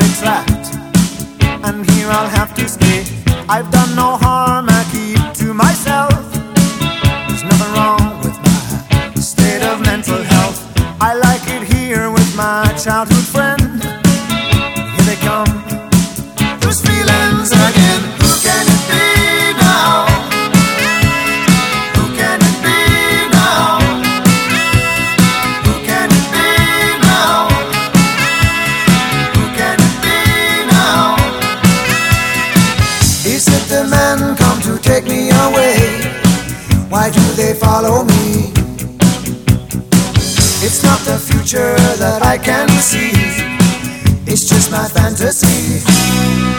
trapped, and here I'll have to stay. I've done no harm, I keep to myself. There's nothing wrong with my state of mental health. I like it here with my childhood friend. Here they come, those feelings again. Who can it be now? Who can it be now? Who can it be now? Who can it be now? Is it the men come to take me away? Why do they follow me? It's not the future that I can see, it's just my fantasy.